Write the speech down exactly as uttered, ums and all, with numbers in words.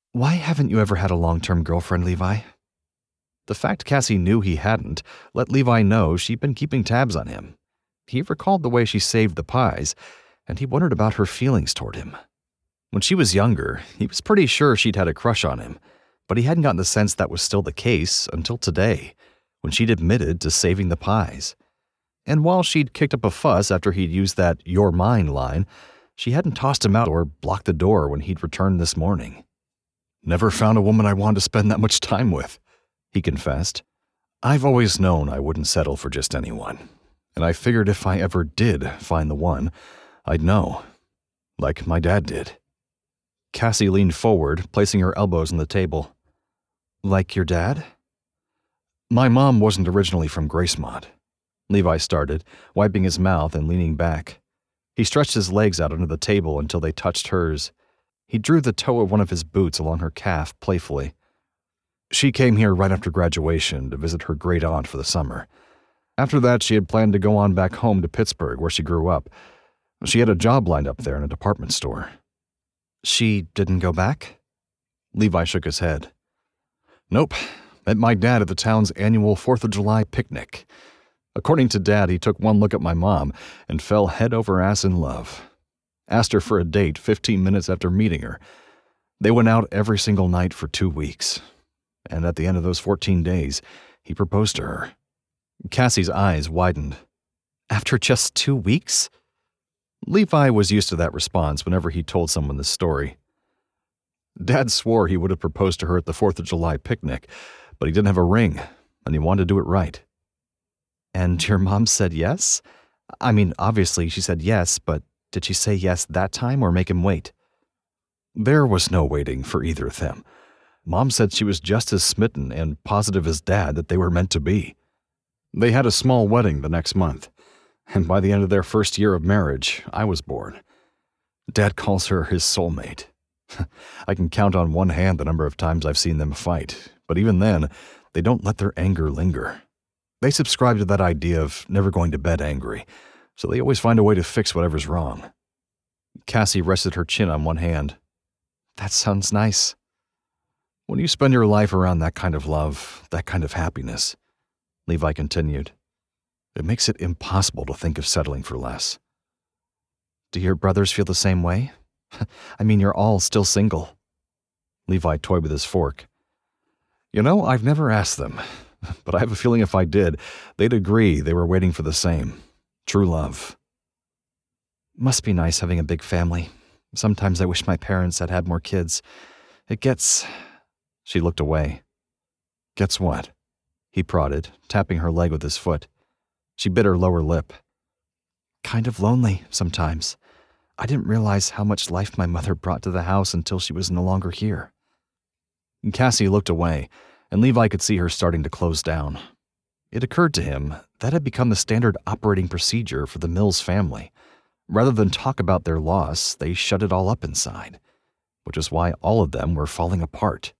Why haven't you ever had a long-term girlfriend, Levi? The fact Cassie knew he hadn't let Levi know she'd been keeping tabs on him. He recalled the way she saved the pies, and he wondered about her feelings toward him. When she was younger, he was pretty sure she'd had a crush on him, but he hadn't gotten the sense that was still the case until today, when she'd admitted to saving the pies. And while she'd kicked up a fuss after he'd used that "you're mine" line, she hadn't tossed him out or blocked the door when he'd returned this morning. "Never found a woman I wanted to spend that much time with," he confessed. "I've always known I wouldn't settle for just anyone, and I figured if I ever did find the one, I'd know, like my dad did." Cassie leaned forward, placing her elbows on the table. "Like your dad?" "My mom wasn't originally from Gracemont," Levi started, wiping his mouth and leaning back. He stretched his legs out under the table until they touched hers. He drew the toe of one of his boots along her calf playfully. "She came here right after graduation to visit her great aunt for the summer. After that, she had planned to go on back home to Pittsburgh, where she grew up. She had a job lined up there in a department store." "She didn't go back?" Levi shook his head. "Nope. Met my dad at the town's annual fourth of July picnic. According to Dad, he took one look at my mom and fell head over ass in love. Asked her for a date fifteen minutes after meeting her. They went out every single night for two weeks. And at the end of those fourteen days, he proposed to her." Cassie's eyes widened. "After just two weeks?" Levi was used to that response whenever he told someone this story. "Dad swore he would have proposed to her at the fourth of July picnic, but he didn't have a ring, and he wanted to do it right." "And your mom said yes? I mean, obviously she said yes, but did she say yes that time or make him wait?" "There was no waiting for either of them. Mom said she was just as smitten and positive as Dad that they were meant to be. They had a small wedding the next month, and by the end of their first year of marriage, I was born. Dad calls her his soulmate. I can count on one hand the number of times I've seen them fight, but even then, they don't let their anger linger. They subscribe to that idea of never going to bed angry, so they always find a way to fix whatever's wrong." Cassie rested her chin on one hand. "That sounds nice." "When you spend your life around that kind of love, that kind of happiness," Levi continued, "it makes it impossible to think of settling for less." "Do your brothers feel the same way? I mean, you're all still single." Levi toyed with his fork. "You know, I've never asked them, but I have a feeling if I did, they'd agree they were waiting for the same. True love." "Must be nice having a big family. Sometimes I wish my parents had had more kids. It gets..." She looked away. "Gets what?" He prodded, tapping her leg with his foot. She bit her lower lip. "Kind of lonely, sometimes. I didn't realize how much life my mother brought to the house until she was no longer here." Cassie looked away, and Levi could see her starting to close down. It occurred to him that had become the standard operating procedure for the Mills family. Rather than talk about their loss, they shut it all up inside, which is why all of them were falling apart.